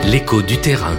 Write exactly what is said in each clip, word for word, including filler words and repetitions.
L'écho du terrain.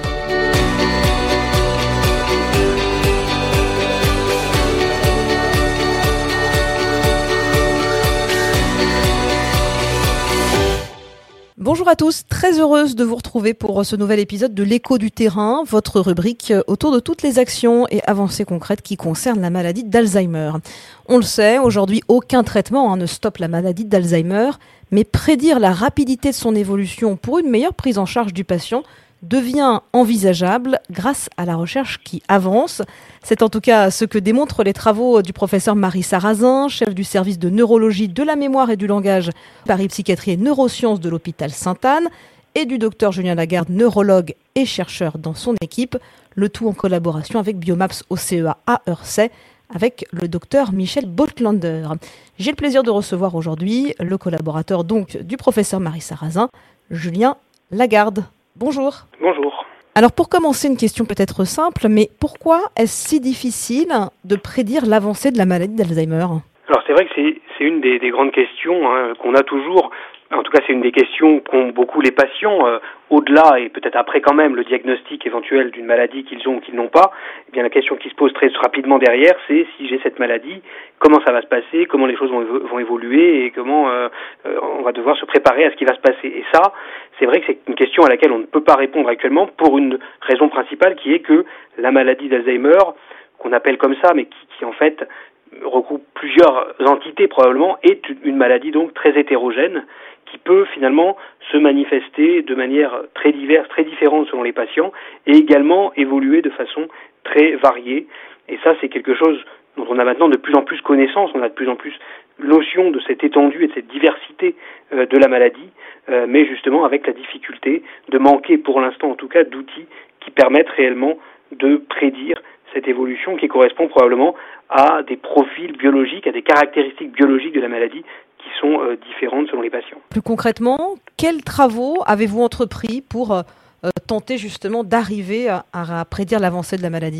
Bonjour à tous, très heureuse de vous retrouver pour ce nouvel épisode de l'écho du terrain, votre rubrique autour de toutes les actions et avancées concrètes qui concernent la maladie d'Alzheimer. On le sait, aujourd'hui aucun traitement hein, ne stoppe la maladie d'Alzheimer, mais prédire la rapidité de son évolution pour une meilleure prise en charge du patient devient envisageable grâce à la recherche qui avance. C'est en tout cas ce que démontrent les travaux du professeur Marie Sarrazin, chef du service de neurologie de la mémoire et du langage, Paris Psychiatrie et Neurosciences de l'hôpital Sainte-Anne, et du docteur Julien Lagarde, neurologue et chercheur dans son équipe, le tout en collaboration avec Biomaps O C E A à Hersey, avec le docteur Michel Bottlander. J'ai le plaisir de recevoir aujourd'hui le collaborateur donc du professeur Marie Sarrazin, Julien Lagarde. Bonjour. Bonjour. Alors pour commencer, une question peut-être simple, mais pourquoi est-ce si difficile de prédire l'avancée de la maladie d'Alzheimer ? Alors c'est vrai que c'est, c'est une des, des grandes questions hein, qu'on a toujours. En tout cas, c'est une des questions qu'ont beaucoup les patients, euh, au-delà et peut-être après quand même le diagnostic éventuel d'une maladie qu'ils ont ou qu'ils n'ont pas. Eh bien, la question qui se pose très rapidement derrière, c'est si j'ai cette maladie, comment ça va se passer, comment les choses vont, vont évoluer et comment euh, euh, on va devoir se préparer à ce qui va se passer. Et ça, c'est vrai que c'est une question à laquelle on ne peut pas répondre actuellement pour une raison principale qui est que la maladie d'Alzheimer, qu'on appelle comme ça, mais qui, qui en fait regroupe plusieurs entités probablement, est une maladie donc très hétérogène, qui peut finalement se manifester de manière très diverse, très différente selon les patients, et également évoluer de façon très variée. Et ça, c'est quelque chose dont on a maintenant de plus en plus connaissance, on a de plus en plus notion de cette étendue et de cette diversité euh, de la maladie, euh, mais justement avec la difficulté de manquer pour l'instant en tout cas d'outils qui permettent réellement de prédire cette évolution qui correspond probablement à des profils biologiques, à des caractéristiques biologiques de la maladie qui sont euh, différentes selon les patients. Plus concrètement, quels travaux avez-vous entrepris pour euh, tenter justement d'arriver à, à prédire l'avancée de la maladie ?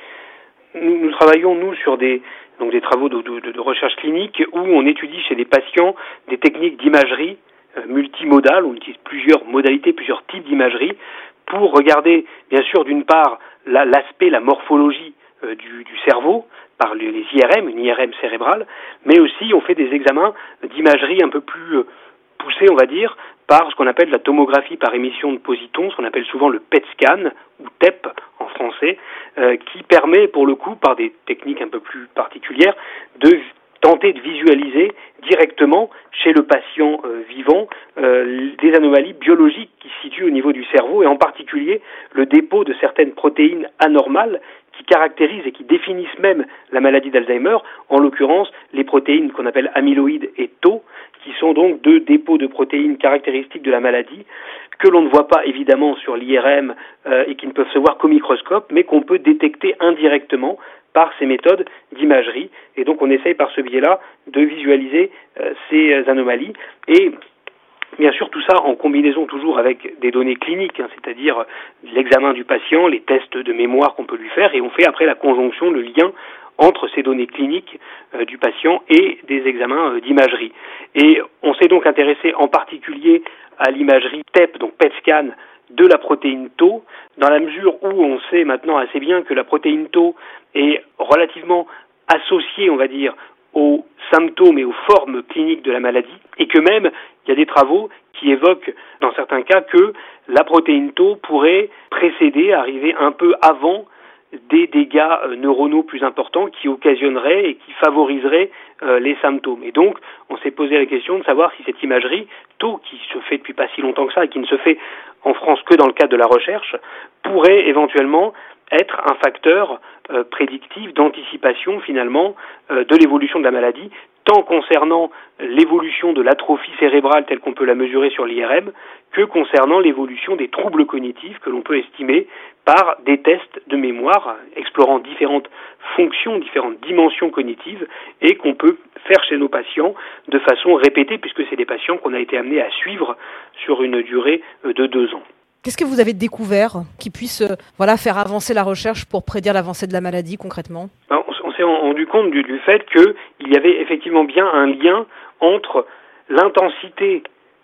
Nous, nous travaillons, nous, sur des, donc des travaux de, de, de recherche clinique où on étudie chez des patients des techniques d'imagerie euh, multimodales, on utilise plusieurs modalités, plusieurs types d'imagerie pour regarder, bien sûr, d'une part, la, l'aspect, la morphologie euh, du, du cerveau, par les I R M, une I R M cérébrale, mais aussi on fait des examens d'imagerie un peu plus poussés, on va dire, par ce qu'on appelle la tomographie par émission de positons, ce qu'on appelle souvent le P E T scan, ou T E P en français, euh, qui permet pour le coup, par des techniques un peu plus particulières, de tenter de visualiser directement chez le patient euh, vivant euh, des anomalies biologiques qui se situent au niveau du cerveau, et en particulier le dépôt de certaines protéines anormales qui caractérisent et qui définissent même la maladie d'Alzheimer, en l'occurrence les protéines qu'on appelle amyloïdes et tau, qui sont donc deux dépôts de protéines caractéristiques de la maladie, que l'on ne voit pas évidemment sur l'I R M euh, et qui ne peuvent se voir qu'au microscope, mais qu'on peut détecter indirectement par ces méthodes d'imagerie. Et donc on essaye par ce biais-là de visualiser euh, ces anomalies, et bien sûr, tout ça en combinaison toujours avec des données cliniques, hein, c'est-à-dire l'examen du patient, les tests de mémoire qu'on peut lui faire, et on fait après la conjonction, le lien entre ces données cliniques euh, du patient et des examens euh, d'imagerie. Et on s'est donc intéressé en particulier à l'imagerie T E P, donc P E T scan, de la protéine tau, dans la mesure où on sait maintenant assez bien que la protéine tau est relativement associée, on va dire, aux symptômes et aux formes cliniques de la maladie, et que même il y a des travaux qui évoquent dans certains cas que la protéine tau pourrait précéder, arriver un peu avant des dégâts neuronaux plus importants qui occasionneraient et qui favoriseraient euh, les symptômes. Et donc, on s'est posé la question de savoir si cette imagerie tau, qui se fait depuis pas si longtemps que ça et qui ne se fait en France que dans le cadre de la recherche, pourrait éventuellement être un facteur euh, prédictif d'anticipation finalement euh, de l'évolution de la maladie, tant concernant l'évolution de l'atrophie cérébrale telle qu'on peut la mesurer sur l'I R M, que concernant l'évolution des troubles cognitifs que l'on peut estimer par des tests de mémoire explorant différentes fonctions, différentes dimensions cognitives, et qu'on peut faire chez nos patients de façon répétée, puisque c'est des patients qu'on a été amenés à suivre sur une durée de deux ans. Qu'est-ce que vous avez découvert qui puisse euh, voilà, faire avancer la recherche pour prédire l'avancée de la maladie concrètement ? Ben, on, on s'est rendu compte du, du fait qu'il y avait effectivement bien un lien entre l'intensité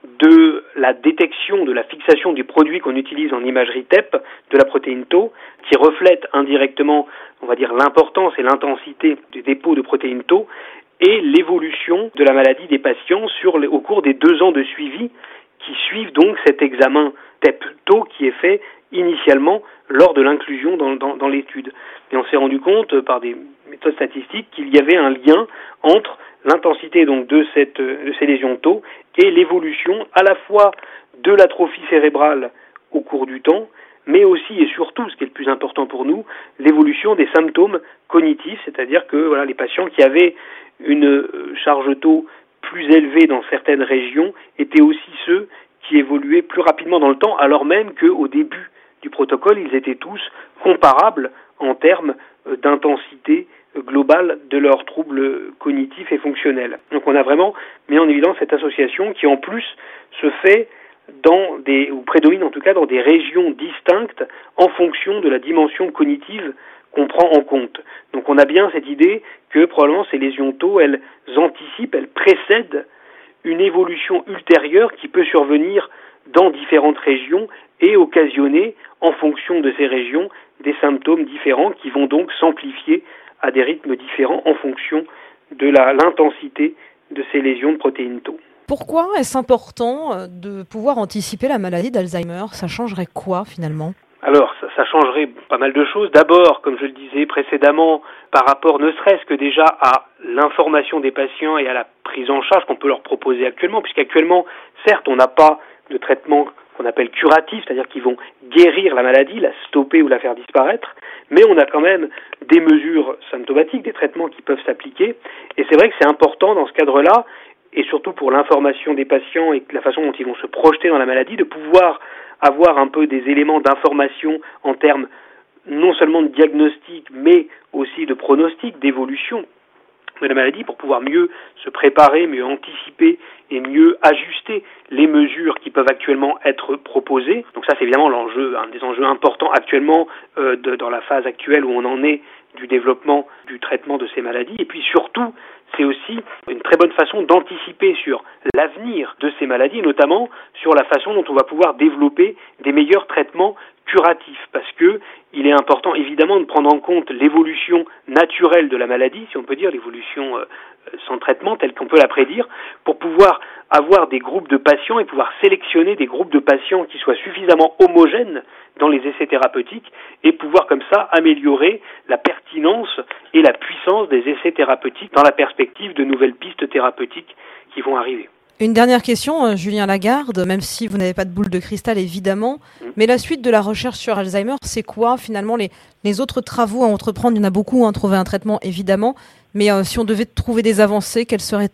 de la détection, de la fixation du produit qu'on utilise en imagerie T E P, de la protéine Tau, qui reflète indirectement, on va dire, l'importance et l'intensité du dépôt de protéine Tau, et l'évolution de la maladie des patients sur les, au cours des deux ans de suivi qui suivent donc cet examen T E P Tau qui est fait initialement lors de l'inclusion dans, dans, dans l'étude. Et on s'est rendu compte par des méthodes statistiques qu'il y avait un lien entre l'intensité donc de, cette, de ces lésions Tau et l'évolution à la fois de l'atrophie cérébrale au cours du temps, mais aussi et surtout, ce qui est le plus important pour nous, l'évolution des symptômes cognitifs, c'est-à-dire que voilà, les patients qui avaient une charge Tau plus élevée dans certaines régions étaient aussi ceux qui évoluaient plus rapidement dans le temps, alors même qu'au début du protocole, ils étaient tous comparables en termes d'intensité globale de leurs troubles cognitifs et fonctionnels. Donc on a vraiment mis en évidence cette association qui en plus se fait dans des, ou prédomine en tout cas dans des régions distinctes en fonction de la dimension cognitive qu'on prend en compte. Donc on a bien cette idée que probablement ces lésions Tau, elles anticipent, elles précèdent une évolution ultérieure qui peut survenir dans différentes régions et occasionner, en fonction de ces régions, des symptômes différents qui vont donc s'amplifier à des rythmes différents en fonction de la, l'intensité de ces lésions de protéines Tau. Pourquoi est-ce important de pouvoir anticiper la maladie d'Alzheimer ? Ça changerait quoi finalement ? Alors, ça, ça changerait pas mal de choses. D'abord, comme je le disais précédemment, par rapport ne serait-ce que déjà à l'information des patients et à la prise en charge qu'on peut leur proposer actuellement, puisqu'actuellement, certes, on n'a pas de traitement qu'on appelle curatif, c'est-à-dire qu'ils vont guérir la maladie, la stopper ou la faire disparaître, mais on a quand même des mesures symptomatiques, des traitements qui peuvent s'appliquer, et c'est vrai que c'est important dans ce cadre-là, et surtout pour l'information des patients et la façon dont ils vont se projeter dans la maladie, de pouvoir avoir un peu des éléments d'information en termes non seulement de diagnostic, mais aussi de pronostic, d'évolution de la maladie pour pouvoir mieux se préparer, mieux anticiper et mieux ajuster les mesures qui peuvent actuellement être proposées. Donc ça, c'est évidemment l'enjeu, un des enjeux importants actuellement euh, de, dans la phase actuelle où on en est du développement du traitement de ces maladies. Et puis surtout, c'est aussi une très bonne façon d'anticiper sur l'avenir de ces maladies, notamment sur la façon dont on va pouvoir développer des meilleurs traitements curatifs, parce que il est important évidemment de prendre en compte l'évolution naturelle de la maladie, si on peut dire l'évolution euh, sans traitement telle qu'on peut la prédire, pour pouvoir avoir des groupes de patients et pouvoir sélectionner des groupes de patients qui soient suffisamment homogènes dans les essais thérapeutiques et pouvoir comme ça améliorer la pertinence et la puissance des essais thérapeutiques dans la perspective de nouvelles pistes thérapeutiques qui vont arriver. Une dernière question, Julien Lagarde, même si vous n'avez pas de boule de cristal évidemment, mmh. mais la suite de la recherche sur Alzheimer, c'est quoi finalement les, les autres travaux à entreprendre ? Il y en a beaucoup, hein, trouver un traitement évidemment, mais euh, si on devait trouver des avancées, quelles seraient-elles ?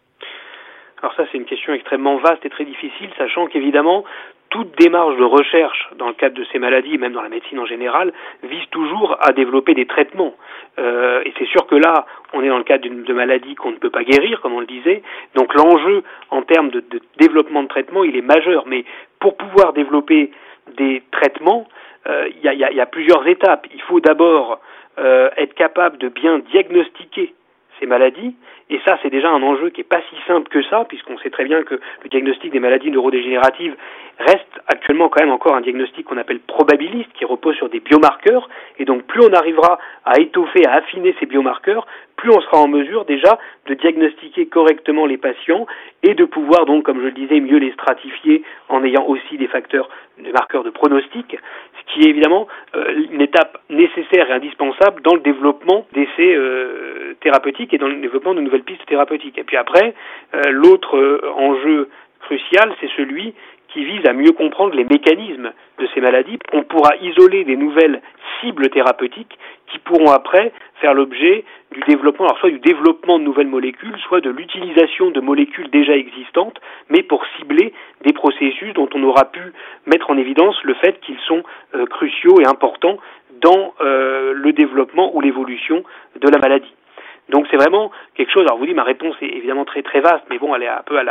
Alors ça, c'est une question extrêmement vaste et très difficile, sachant qu'évidemment, toute démarche de recherche dans le cadre de ces maladies, même dans la médecine en général, vise toujours à développer des traitements. Euh, et c'est sûr que là, on est dans le cadre d'une de maladie qu'on ne peut pas guérir, comme on le disait. Donc l'enjeu en termes de, de développement de traitement, il est majeur. Mais pour pouvoir développer des traitements, euh, il y a, y a, y a plusieurs étapes. Il faut d'abord euh, être capable de bien diagnostiquer ces maladies, et ça c'est déjà un enjeu qui n'est pas si simple que ça, puisqu'on sait très bien que le diagnostic des maladies neurodégénératives reste actuellement quand même encore un diagnostic qu'on appelle probabiliste, qui repose sur des biomarqueurs, et donc plus on arrivera à étoffer, à affiner ces biomarqueurs, plus on sera en mesure déjà de diagnostiquer correctement les patients, et de pouvoir donc, comme je le disais, mieux les stratifier en ayant aussi des facteurs, des marqueurs de pronostic, ce qui est évidemment euh, une étape nécessaire et indispensable dans le développement d'essais euh, thérapeutiques et dans le développement de nouvelles pistes thérapeutiques. Et puis après, euh, l'autre euh, enjeu crucial, c'est celui qui vise à mieux comprendre les mécanismes de ces maladies. On pourra isoler des nouvelles cibles thérapeutiques qui pourront après faire l'objet du développement, alors soit du développement de nouvelles molécules, soit de l'utilisation de molécules déjà existantes, mais pour cibler des processus dont on aura pu mettre en évidence le fait qu'ils sont euh, cruciaux et importants dans euh, le développement ou l'évolution de la maladie. Donc c'est vraiment quelque chose, alors vous dites ma réponse est évidemment très très vaste, mais bon elle est un peu à la,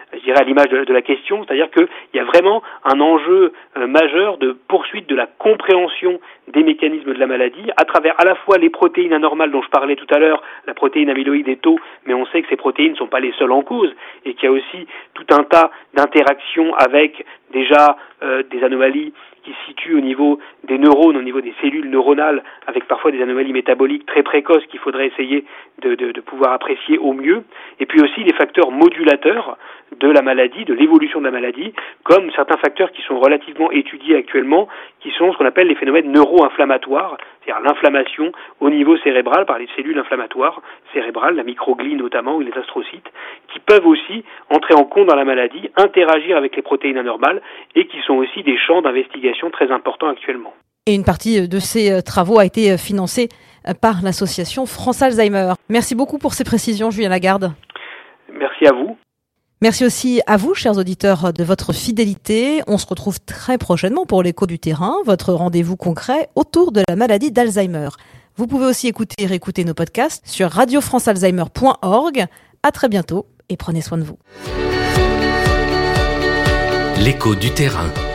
je dirais à l'image de, de la question, c'est-à-dire qu'il y a vraiment un enjeu euh, majeur de poursuite de la compréhension des mécanismes de la maladie à travers à la fois les protéines anormales dont je parlais tout à l'heure, la protéine amyloïde et tau, mais on sait que ces protéines ne sont pas les seules en cause et qu'il y a aussi tout un tas d'interactions avec déjà euh, des anomalies qui se situent au niveau des neurones, au niveau des cellules neuronales, avec parfois des anomalies métaboliques très précoces qu'il faudrait essayer de, de, de pouvoir apprécier au mieux, et puis aussi les facteurs modulateurs de la maladie, de l'évolution de la maladie, comme certains facteurs qui sont relativement étudiés actuellement, qui sont ce qu'on appelle les phénomènes neuro-inflammatoires, c'est-à-dire l'inflammation au niveau cérébral par les cellules inflammatoires cérébrales, la microglie notamment, ou les astrocytes, qui peuvent aussi entrer en compte dans la maladie, interagir avec les protéines anormales, et qui sont aussi des champs d'investigation très importants actuellement. Et une partie de ces travaux a été financée par l'association France Alzheimer. Merci beaucoup pour ces précisions, Julien Lagarde. Merci à vous. Merci aussi à vous, chers auditeurs, de votre fidélité. On se retrouve très prochainement pour l'écho du terrain, votre rendez-vous concret autour de la maladie d'Alzheimer. Vous pouvez aussi écouter et réécouter nos podcasts sur radio france alzheimer point org. À très bientôt et prenez soin de vous. L'écho du terrain.